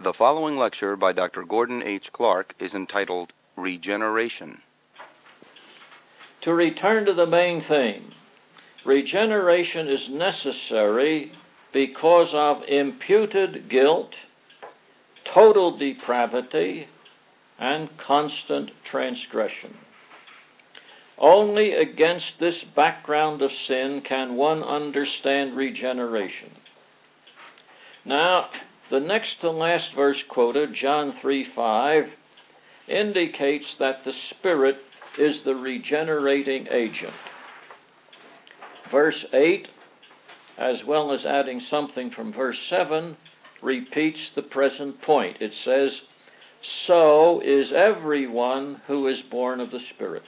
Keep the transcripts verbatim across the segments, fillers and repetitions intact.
The following lecture by Doctor Gordon H. Clark is entitled Regeneration. To return to the main theme, regeneration is necessary because of imputed guilt, total depravity, and constant transgression. Only against this background of sin can one understand regeneration. Now, the next to last verse quoted, John three five, indicates that the Spirit is the regenerating agent. Verse eight, as well as adding something from verse seven, repeats the present point. It says, "So is everyone who is born of the Spirit."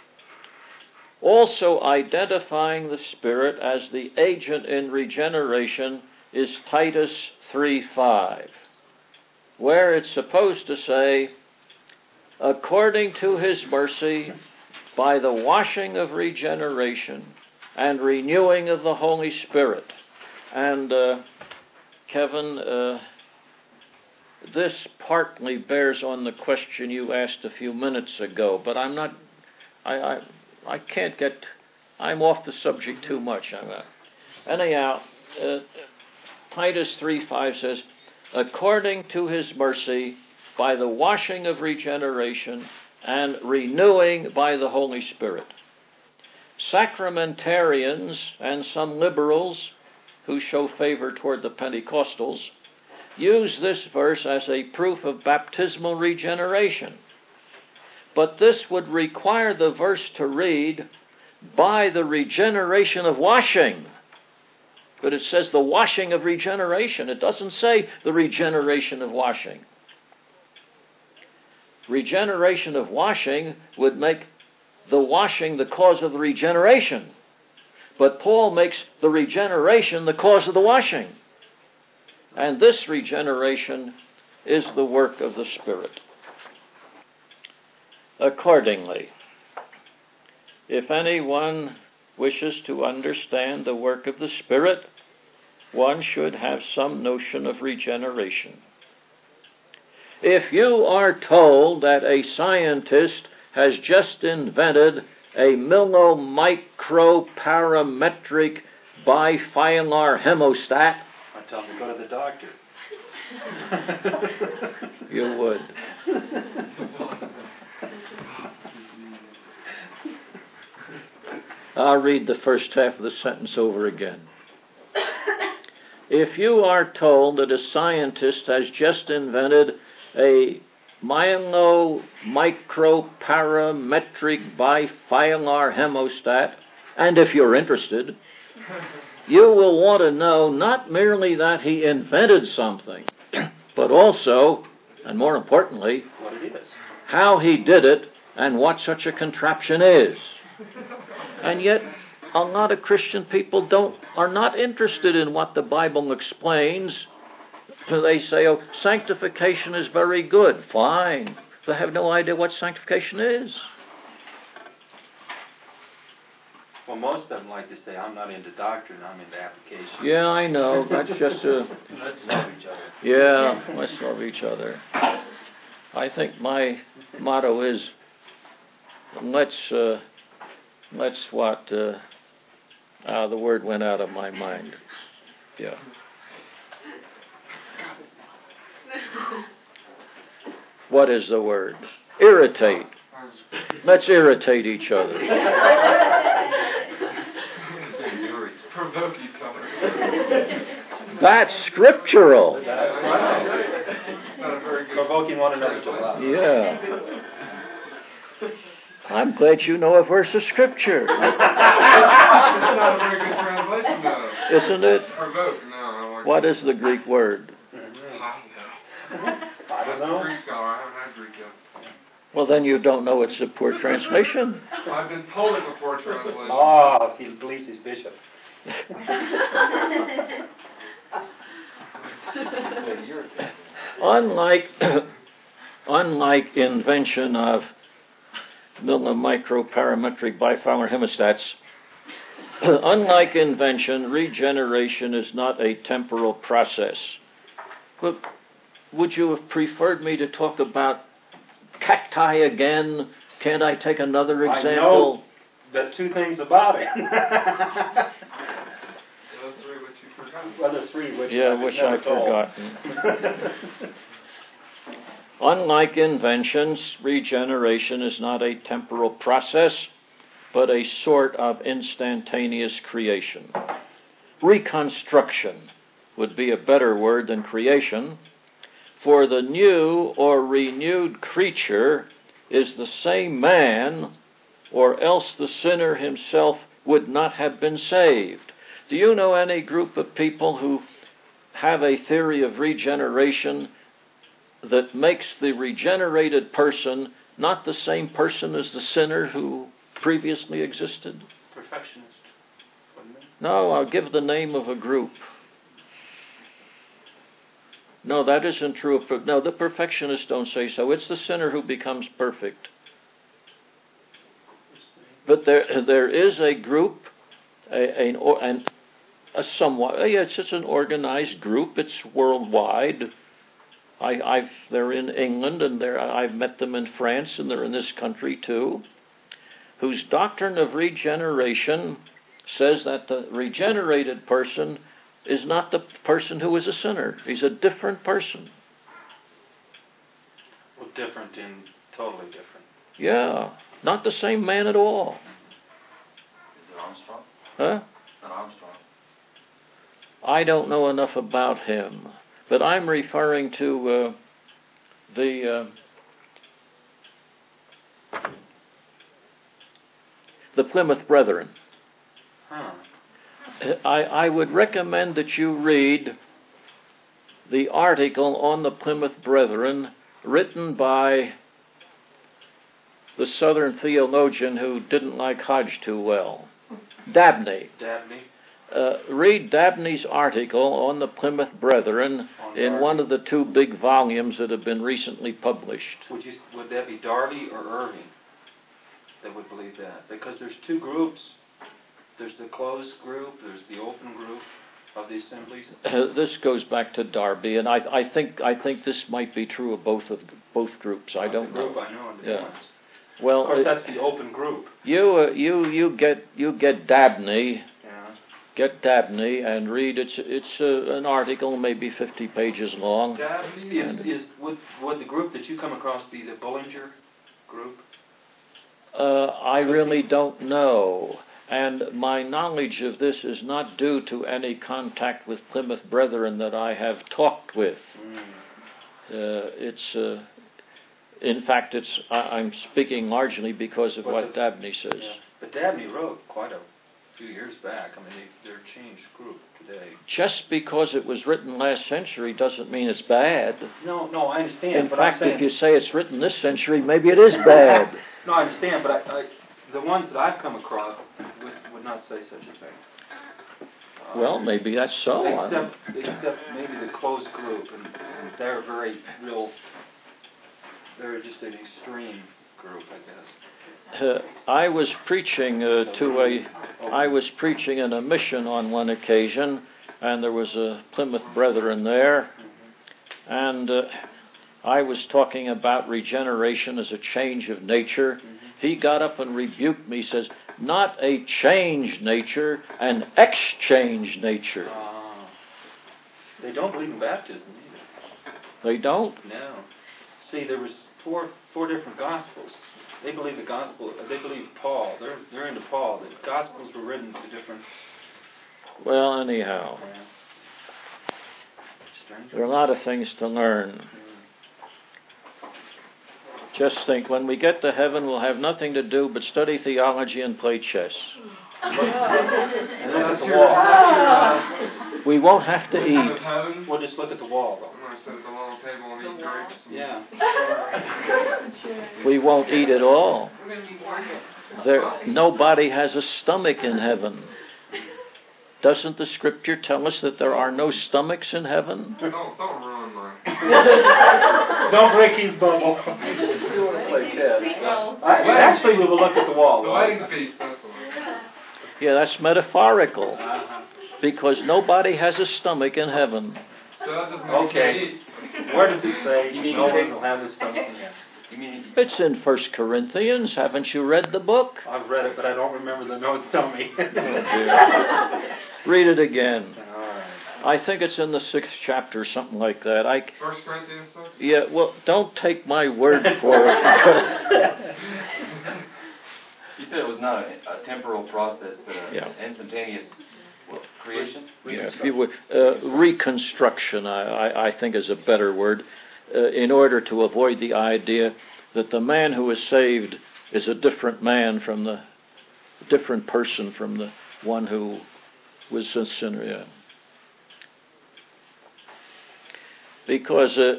Also identifying the Spirit as the agent in regeneration is Titus three five, where it's supposed to say, "According to his mercy, by the washing of regeneration and renewing of the Holy Spirit." And uh, Kevin, uh, this partly bears on the question you asked a few minutes ago, but I'm not, I, I, I can't get, I'm off the subject too much. I'm, uh, anyhow, uh, Titus three five says, "According to his mercy, by the washing of regeneration and renewing by the Holy Spirit." Sacramentarians and some liberals who show favor toward the Pentecostals use this verse as a proof of baptismal regeneration. But this would require the verse to read, "by the regeneration of washing." But it says the washing of regeneration. It doesn't say the regeneration of washing. Regeneration of washing would make the washing the cause of the regeneration. But Paul makes the regeneration the cause of the washing. And this regeneration is the work of the Spirit. Accordingly, if anyone wishes to understand the work of the Spirit, one should have some notion of regeneration. If you are told that a scientist has just invented a millimicroparametric bifilar hemostat, I tell them to go to the doctor. You would. I'll read the first half of the sentence over again. If you are told that a scientist has just invented a millimicroparametric bifilar hemostat, and if you're interested, you will want to know not merely that he invented something, but also, and more importantly, what it is, how he did it and what such a contraption is. And yet, a lot of Christian people don't are not interested in what the Bible explains. They say, "Oh, sanctification is very good." Fine. They have no idea what sanctification is. Well, most of them like to say, "I'm not into doctrine, I'm into application." Yeah, I know. That's just a... Let's love each other. Yeah, let's love each other. I think my motto is, let's, uh, let's what... Uh, ah, the word went out of my mind. Yeah. What is the word? Irritate. Let's irritate each other. Provoke each other. That's scriptural. That's right. Provoking one another to love. Yeah. I'm glad you know a verse of scripture. That's not a very good translation, though. Isn't it? Provoke, no. I like What is the Greek word? I don't know. Greek scholar. I haven't had Greek yet. Well, then you don't know it's a poor translation. I've been told it's a poor translation. Oh, he believes he's bishop. Unlike, unlike invention of millimicroparametric bifilar hemostats, unlike invention, regeneration is not a temporal process. But would you have preferred me to talk about cacti again? Can't I take another example? I know the two things about it. Well, the three which yeah, I've which never I've told. forgotten. Unlike inventions, regeneration is not a temporal process, but a sort of instantaneous creation. Reconstruction would be a better word than creation, for the new or renewed creature is the same man, or else the sinner himself would not have been saved. Do you know any group of people who have a theory of regeneration that makes the regenerated person not the same person as the sinner who previously existed? Perfectionist. No, I'll give the name of a group. No, that isn't true. No, the perfectionists don't say so. It's the sinner who becomes perfect. But there, there is a group, a, a, a somewhat, yeah, it's just an organized group. It's worldwide. I, I've, they're in England, and they're, I've met them in France, and they're in this country too, whose doctrine of regeneration says that the regenerated person is not the person who is a sinner. He's a different person. Well, different in totally different. Yeah, not the same man at all. Is it Armstrong? Huh? Not Armstrong. I don't know enough about him, but I'm referring to uh, the uh, the Plymouth Brethren. Huh. I, I would recommend that you read the article on the Plymouth Brethren written by the Southern theologian who didn't like Hodge too well, Dabney. Dabney. Uh, read Dabney's article on the Plymouth Brethren On in Darby. one of the two big volumes that have been recently published. Would you? Would that be Darby or Irving that would believe that? Because there's two groups. There's the closed group. There's the open group of the assemblies. Uh, this goes back to Darby, and I, I think I think this might be true of both of both groups. I don't the group know. I know and the Yeah. ones. Well, Of course, it- that's the open group. you uh, you you get you get Dabney. Yeah. Get Dabney and read. It's it's uh, an article, maybe fifty pages long. Dabney is, is would would the group that you come across be the Bullinger group? Uh, I really don't know, and my knowledge of this is not due to any contact with Plymouth Brethren that I have talked with. Mm. Uh, it's uh, in fact, it's I, I'm speaking largely because of But what the- Dabney says. Yeah. But Dabney wrote quite a few years back. I mean, they, they're a changed group today. Just because it was written last century doesn't mean it's bad. No, no, I understand. In but fact, I'm saying, if you say it's written this century, maybe it is bad. No, I understand, but I, I, the ones that I've come across would, would not say such a thing. Uh, Well, maybe that's so. I don't- Except, except maybe the closed group, and, and they're very real. They're just an extreme group, I guess. Uh, I was preaching uh, to a, I was preaching in a mission on one occasion, and there was a Plymouth Brethren there, and uh, I was talking about regeneration as a change of nature. Mm-hmm. He got up and rebuked me. He says, "Not a change nature, an exchange nature." Uh, they don't believe in baptism either. They don't. No. See, there was four four different gospels. They believe the gospel. They believe Paul. They're they're into Paul. The gospels were written to different. Well, anyhow, Uh, strange. there are a lot of things to learn. Mm. Just think, when we get to heaven, we'll have nothing to do but study theology and play chess. And look at the Your- wall. your, We won't have to uh, eat. of heaven. We'll just look at the wall, though. I'm going to sit at the long table and eat grapes. and- Yeah. We won't eat at all. We're going to be working. There, nobody has a stomach in heaven. Doesn't the Scripture tell us that there are no stomachs in heaven? Don't, don't ruin my... Don't break his bubble. Play chess. I, actually, we will look at the wall. The though. wedding feast, that's all. Yeah, that's metaphorical, Uh-huh. because nobody has a stomach in heaven. So that doesn't mean Okay. you can't eat. Where does it say You mean no in one case- will have the stone again? You mean It's in First Corinthians. Haven't you read the book? I've read it, but I don't remember the no stone me. Read it again. All right. I think it's in the sixth chapter, something like that. I, First Corinthians six? yeah, well, don't take my word for it. you said it was not a, a temporal process, but an Yeah. instantaneous well, creation? Yeah, if you would, uh, reconstruction, I, I, I think is a better word, uh, in order to avoid the idea that the man who is saved is a different man from the, different person from the one who was a sinner. Yeah. Because uh,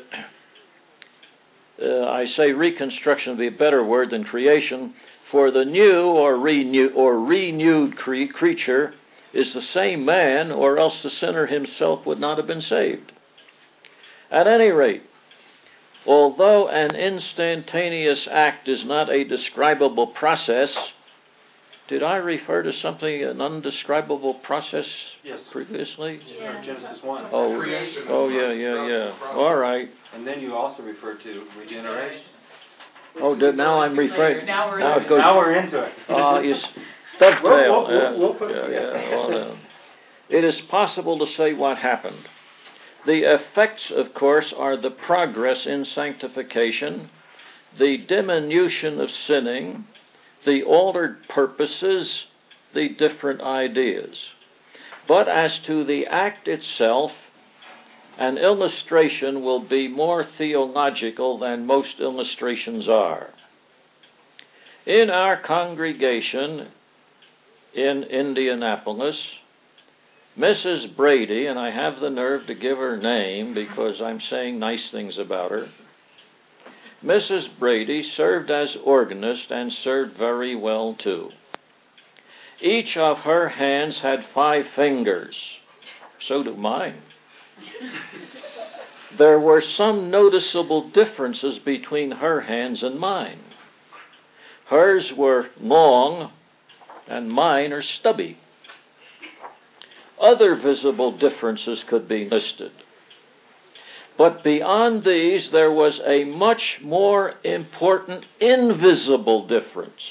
uh, I say reconstruction would be a better word than creation, for the new or, renew, or renewed cre- creature is the same man, or else the sinner himself would not have been saved. At any rate, although an instantaneous act is not a describable process, did I refer to something, an undescribable process Yes. previously? Yeah. Genesis one. Oh, Creation oh is yeah, not yeah, describable yeah. process. All right. And then you also refer to regeneration. Oh, did, now I'm referring. Now we're Now into it it. goes. Now we're into it. Oh, you s- dovetail. We'll- we'll- yeah, we'll- we'll put it yeah, together. yeah, well, uh, it is possible to say what happened. The effects, of course, are the progress in sanctification, the diminution of sinning, the altered purposes, the different ideas. But as to the act itself, an illustration will be more theological than most illustrations are. In our congregation in Indianapolis, Missus Brady, and I have the nerve to give her name because I'm saying nice things about her, Missus Brady served as organist and served very well too. Each of her hands had five fingers. So do mine. There were some noticeable differences between her hands and mine. Hers were long, and mine are stubby. Other visible differences could be listed. But beyond these, there was a much more important invisible difference.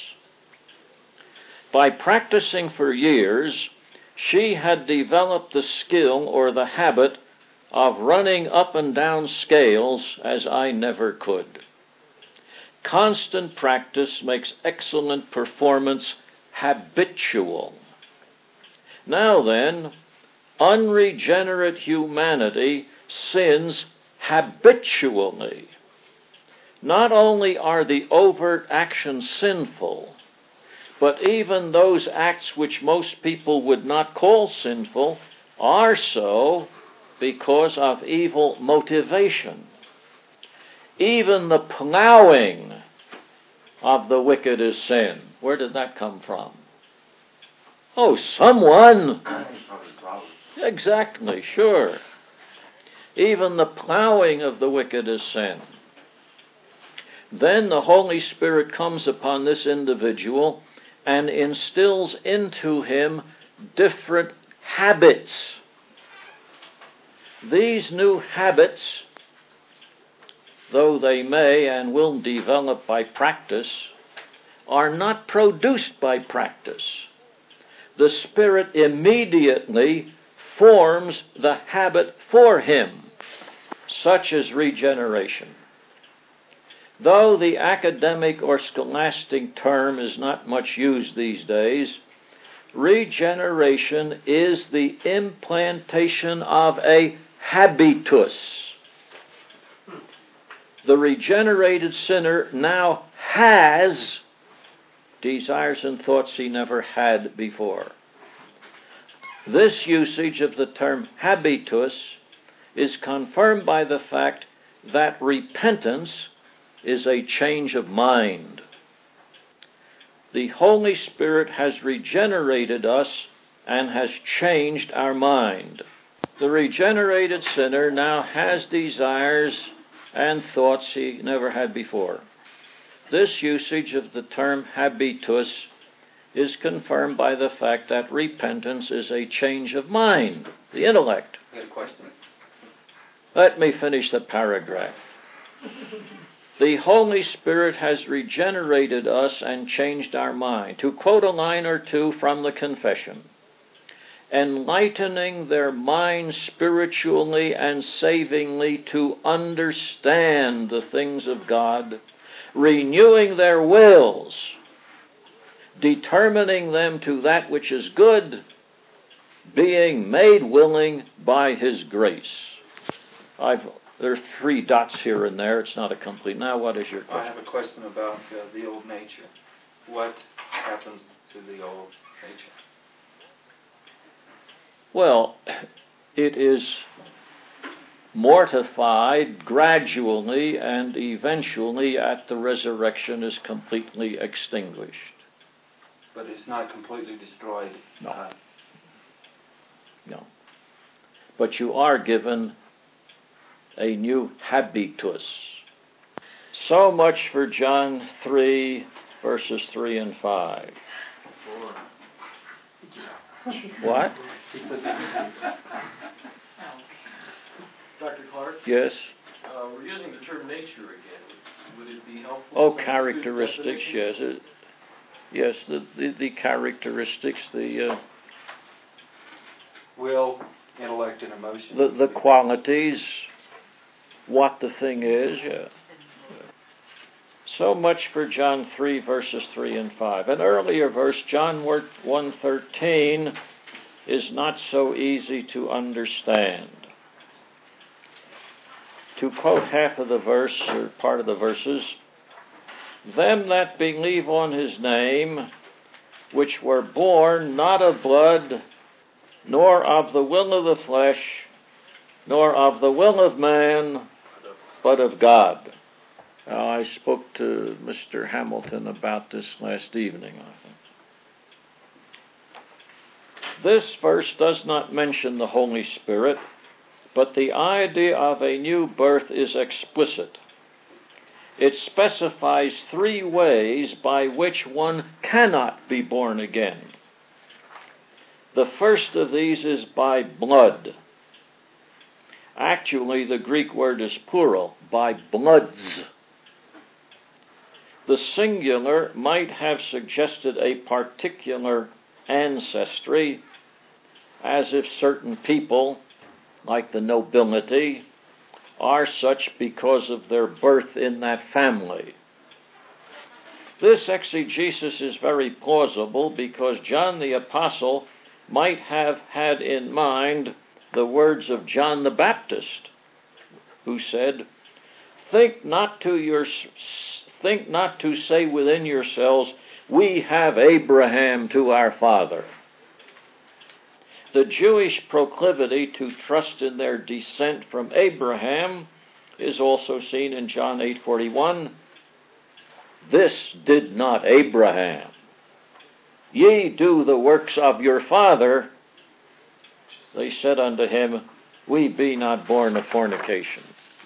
By practicing for years, she had developed the skill or the habit of running up and down scales as I never could. Constant practice makes excellent performance habitual. Now then, unregenerate humanity sins habitually. Not only are the overt actions sinful, but even those acts which most people would not call sinful are so because of evil motivation. Even the plowing of the wicked is sin. Where did that come from? Oh, someone. Exactly, sure. Even the plowing of the wicked is sin. Then the Holy Spirit comes upon this individual and instills into him different habits. These new habits, though they may and will develop by practice, are not produced by practice. The Spirit immediately forms the habit for him, such as regeneration. Though the academic or scholastic term is not much used these days, regeneration is the implantation of a habitus. The regenerated sinner now has desires and thoughts he never had before. This usage of the term habitus is confirmed by the fact that repentance is a change of mind. The Holy Spirit has regenerated us and has changed our mind. The regenerated sinner now has desires and thoughts he never had before. This usage of the term habitus is confirmed by the fact that repentance is a change of mind, the intellect. I got a question. Let me finish the paragraph. The Holy Spirit has regenerated us and changed our mind. To quote a line or two from the confession, enlightening their minds spiritually and savingly to understand the things of God, renewing their wills, determining them to that which is good, being made willing by His grace. I've, there are three dots here and there. It's not a complete. Now, what is your question? I have a question about uh, the old nature. What happens to the old nature? Well, it is mortified gradually and eventually at the resurrection is completely extinguished. But it's not completely destroyed. No. Uh, No. But you are given a new habitus. So much for John three, verses three and five. What? Doctor Clark? Yes? Uh, we're using the term nature again. Would it be helpful? Oh, to characteristics, substitute yes. It, yes, the, the, the characteristics, the, uh, will, intellect, and emotion. the, the qualities, what the thing is, yeah. So much for John three, verses three and five. An earlier verse, John one thirteen, is not so easy to understand. To quote half of the verse, or part of the verses, them that believe on His name, which were born not of blood, nor of the will of the flesh, nor of the will of man, but of God. Now, I spoke to Mister Hamilton about this last evening, I think. This verse does not mention the Holy Spirit, but the idea of a new birth is explicit. It specifies three ways by which one cannot be born again. The first of these is by blood. Actually, the Greek word is plural, by bloods. The singular might have suggested a particular ancestry, as if certain people, like the nobility, are such because of their birth in that family. This exegesis is very plausible because John the Apostle might have had in mind the words of John the Baptist, who said, Think not to your, think not to say within yourselves, we have Abraham to our father. The Jewish proclivity to trust in their descent from Abraham is also seen in John eight forty-one. This did not Abraham. Ye do the works of your father. They said unto him, We be not born of fornication.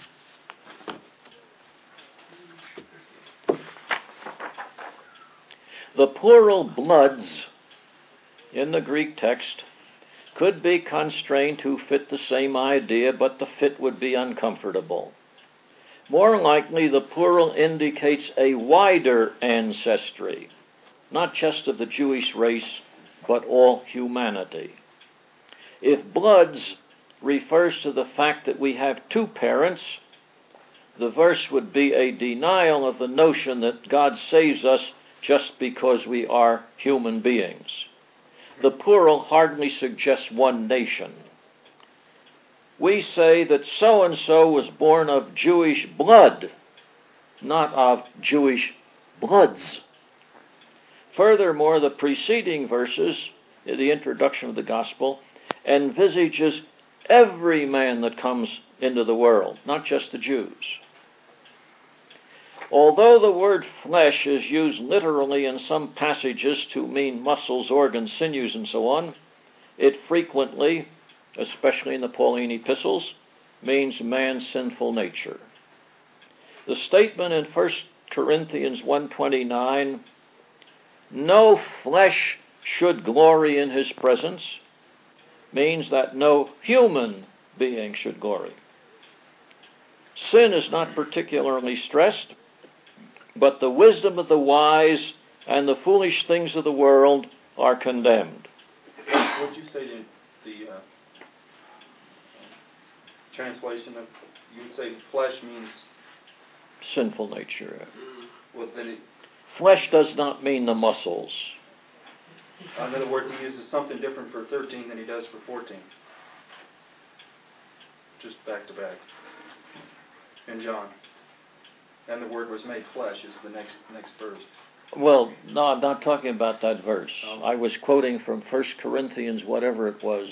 The plural bloods in the Greek text could be constrained to fit the same idea, but the fit would be uncomfortable. More likely, the plural indicates a wider ancestry, not just of the Jewish race, but all humanity. If bloods refers to the fact that we have two parents, the verse would be a denial of the notion that God saves us just because we are human beings. The plural hardly suggests one nation. We say that so-and-so was born of Jewish blood, not of Jewish bloods. Furthermore, the preceding verses, in the introduction of the gospel, envisages every man that comes into the world, not just the Jews. Although the word flesh is used literally in some passages to mean muscles, organs, sinews, and so on, it frequently, especially in the Pauline epistles, means man's sinful nature. The statement in First Corinthians one twenty-nine, no flesh should glory in his presence, means that no human being should glory. Sin is not particularly stressed, but the wisdom of the wise and the foolish things of the world are condemned. What would you say to the uh, translation of, you would say flesh means? Sinful nature. Well, then it, Flesh does not mean the muscles. in other words, he uses something different for thirteen than he does for fourteen. Just back to back. In John. And the Word was made flesh is the next next verse. Well, no, I'm not talking about that verse. Oh. I was quoting from First Corinthians, whatever it was.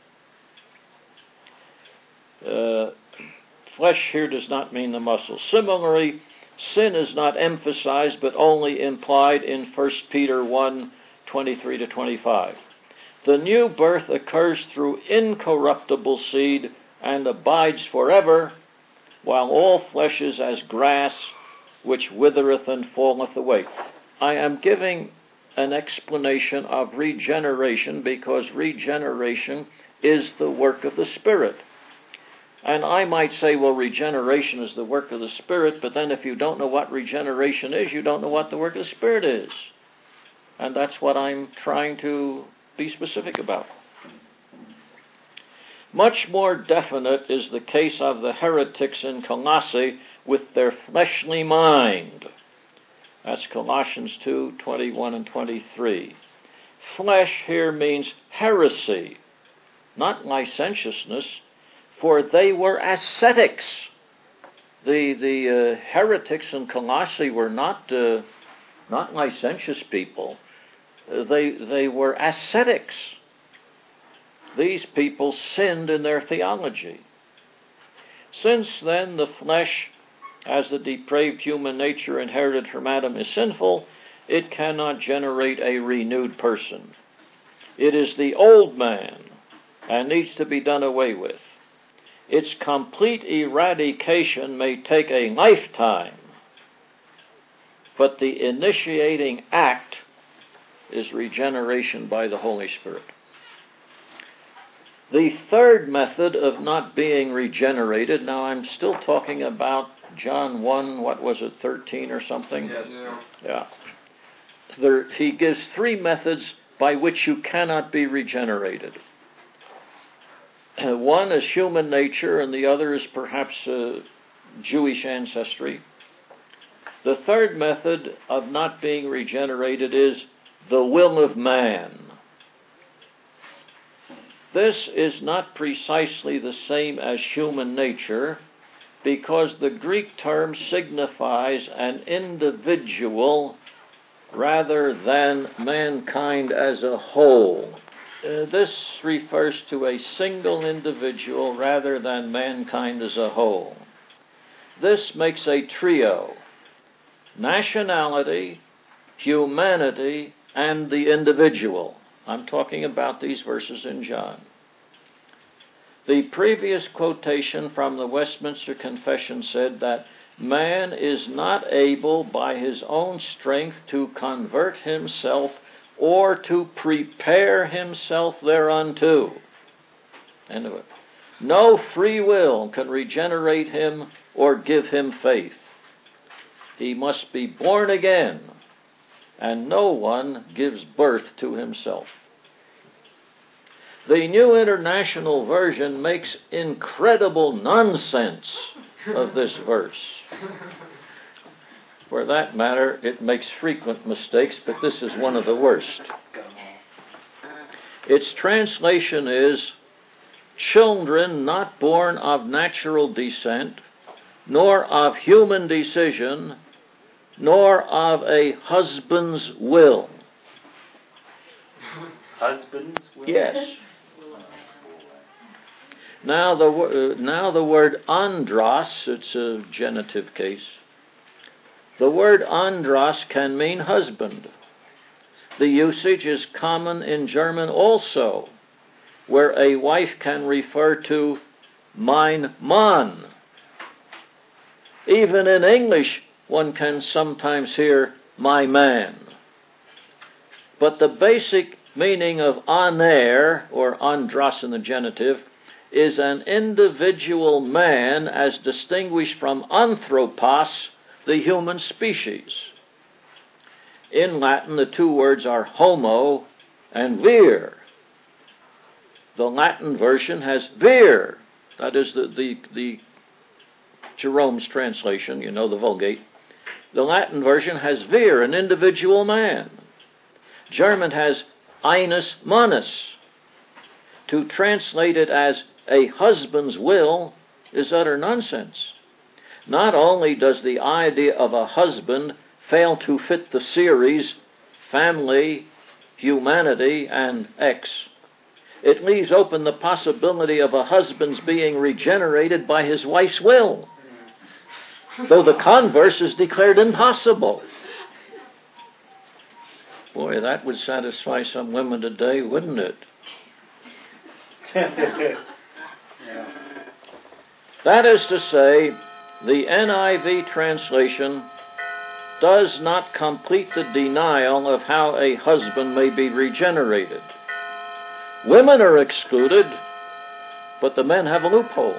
Uh, flesh here does not mean the muscles. Similarly, sin is not emphasized but only implied in First Peter one, twenty-three to twenty-five. The new birth occurs through incorruptible seed and abides forever, while all flesh is as grass, which withereth and falleth away. I am giving an explanation of regeneration because regeneration is the work of the Spirit. And I might say, well, regeneration is the work of the Spirit, but then if you don't know what regeneration is, you don't know what the work of the Spirit is. And that's what I'm trying to be specific about. Much more definite is the case of the heretics in Colossae with their fleshly mind. That's Colossians two, twenty-one and twenty-three. Flesh here means heresy, not licentiousness, for they were ascetics. The the uh, heretics in Colossae were not uh, not licentious people. Uh, they they were ascetics. These people sinned in their theology. Since then the flesh, as the depraved human nature inherited from Adam, is sinful, it cannot generate a renewed person. It is the old man and needs to be done away with. Its complete eradication may take a lifetime, but the initiating act is regeneration by the Holy Spirit. The third method of not being regenerated, now I'm still talking about John one, what was it, thirteen or something? Yes. Yeah. Yeah. There, he gives three methods by which you cannot be regenerated. One is human nature, and the other is perhaps uh, Jewish ancestry. The third method of not being regenerated is the will of man. This is not precisely the same as human nature, because the Greek term signifies an individual rather than mankind as a whole. Uh, this refers to a single individual rather than mankind as a whole. This makes a trio: nationality, humanity, and the individual. I'm talking about these verses in John. The previous quotation from the Westminster Confession said that man is not able by his own strength to convert himself or to prepare himself thereunto. End of it. No free will can regenerate him or give him faith. He must be born again, and no one gives birth to himself. The New International Version makes incredible nonsense of this verse. For that matter, it makes frequent mistakes, but this is one of the worst. Its translation is, children not born of natural descent, nor of human decision, nor of a husband's will. Husbands will? Yes. Now the, uh, now the word andros, it's a genitive case. The word andros can mean husband. The usage is common in German also, where a wife can refer to mein Mann. Even in English, one can sometimes hear my man. But the basic meaning of aner, or andros in the genitive, is an individual man as distinguished from anthropos, the human species. In Latin, the two words are homo and vir. The Latin version has vir. That is the, the, the Jerome's translation, you know, the Vulgate. The Latin version has vir, an individual man. German has eines Mannes. To translate it as a husband's will is utter nonsense. Not only does the idea of a husband fail to fit the series family, humanity, and X, it leaves open the possibility of a husband's being regenerated by his wife's will, though the converse is declared impossible. Boy, that would satisfy some women today, wouldn't it? Yeah. That is to say, the N I V translation does not complete the denial of how a husband may be regenerated. Women are excluded, but the men have a loophole.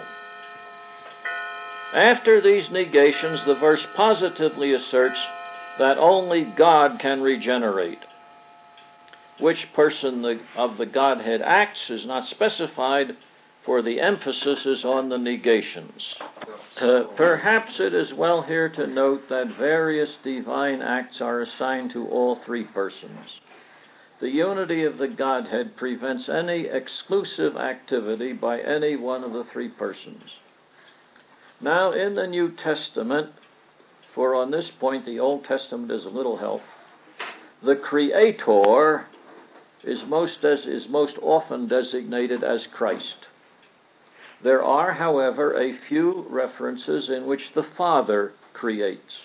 After these negations, the verse positively asserts that only God can regenerate. Which person of the Godhead acts is not specified, for the emphasis is on the negations. Uh, perhaps it is well here to note that various divine acts are assigned to all three persons. The unity of the Godhead prevents any exclusive activity by any one of the three persons. Now, in the New Testament, for on this point the Old Testament is a little help, the Creator is most, as, is most often designated as Christ. There are, however, a few references in which the Father creates.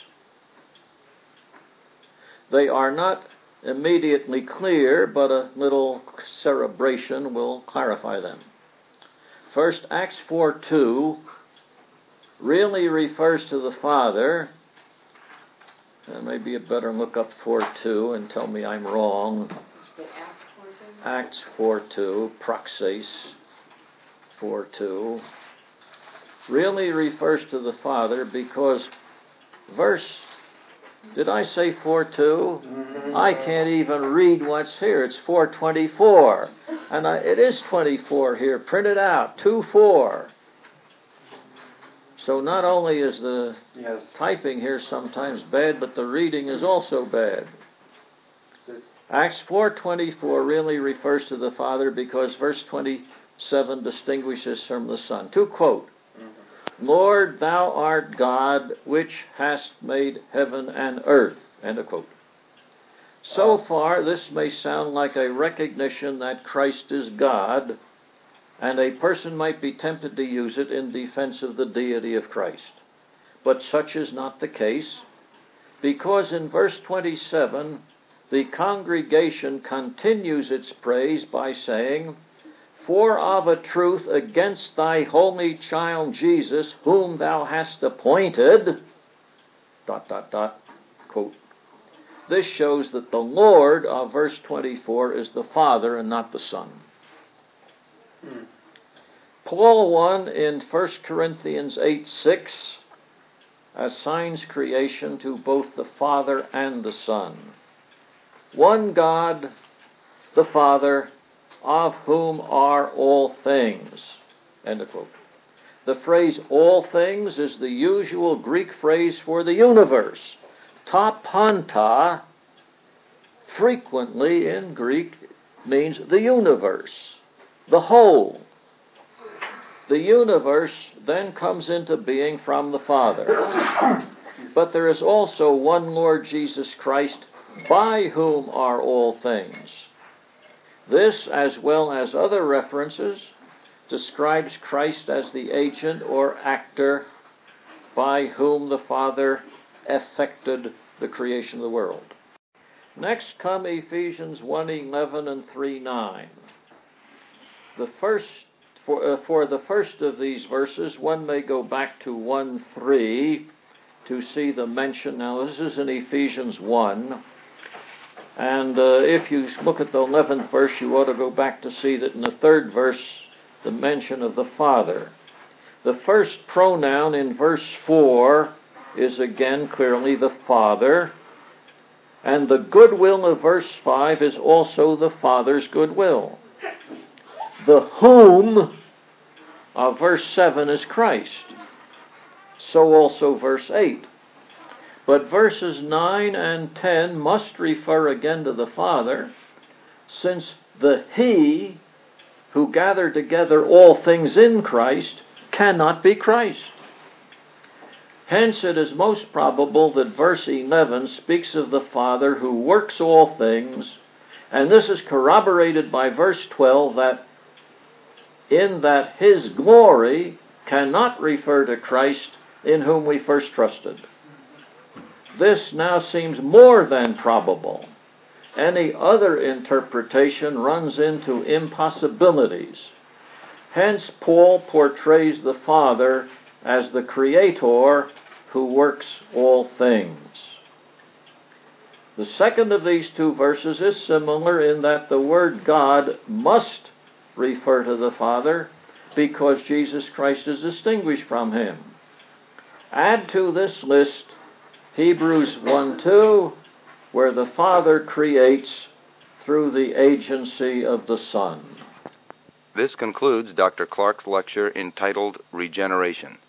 They are not immediately clear, but a little cerebration will clarify them. First, Acts four two really refers to the Father. Uh, maybe you better look up four two and tell me I'm wrong. Acts four two, praxis four two, really refers to the Father because verse, did I say four two? Mm-hmm. I can't even read what's here. It's four twenty-four. And I, it is twenty-four here, printed out, two four. So not only is the yes. typing here sometimes bad, but the reading is also bad. Six. Acts four twenty-four really refers to the Father because verse twenty-seven distinguishes from the Son. To quote, mm-hmm. Lord, thou art God, which hast made heaven and earth. End of quote. So oh. far, this may sound like a recognition that Christ is God, and a person might be tempted to use it in defense of the deity of Christ. But such is not the case, because in verse twenty-seven, the congregation continues its praise by saying, For of a truth against thy holy child Jesus, whom thou hast appointed, dot, dot, dot, quote. This shows that the Lord of verse twenty-four is the Father and not the Son. Hmm. Paul one in First Corinthians eight six assigns creation to both the Father and the Son. One God, the Father, of whom are all things. End of quote. The phrase all things is the usual Greek phrase for the universe. Ta panta, frequently in Greek, means the universe, the whole. The universe then comes into being from the Father. But there is also one Lord Jesus Christ, by whom are all things. This, as well as other references, describes Christ as the agent or actor by whom the Father effected the creation of the world. Next come Ephesians one eleven and three nine. The first, for, uh, for the first of these verses, one may go back to one three to see the mention. Now, this is in Ephesians one. And uh, if you look at the eleventh verse, you ought to go back to see that in the third verse, the mention of the Father. The first pronoun in verse four is again clearly the Father, and the goodwill of verse five is also the Father's goodwill. The whom of verse seven is Christ. So also verse eight. But verses nine and ten must refer again to the Father, since the He who gathered together all things in Christ cannot be Christ. Hence it is most probable that verse eleven speaks of the Father who works all things, and this is corroborated by verse twelve, that in that His glory cannot refer to Christ in whom we first trusted. This now seems more than probable. Any other interpretation runs into impossibilities. Hence, Paul portrays the Father as the Creator who works all things. The second of these two verses is similar in that the word God must refer to the Father because Jesus Christ is distinguished from Him. Add to this list Hebrews one two, where the Father creates through the agency of the Son. This concludes Doctor Clark's lecture entitled Regeneration.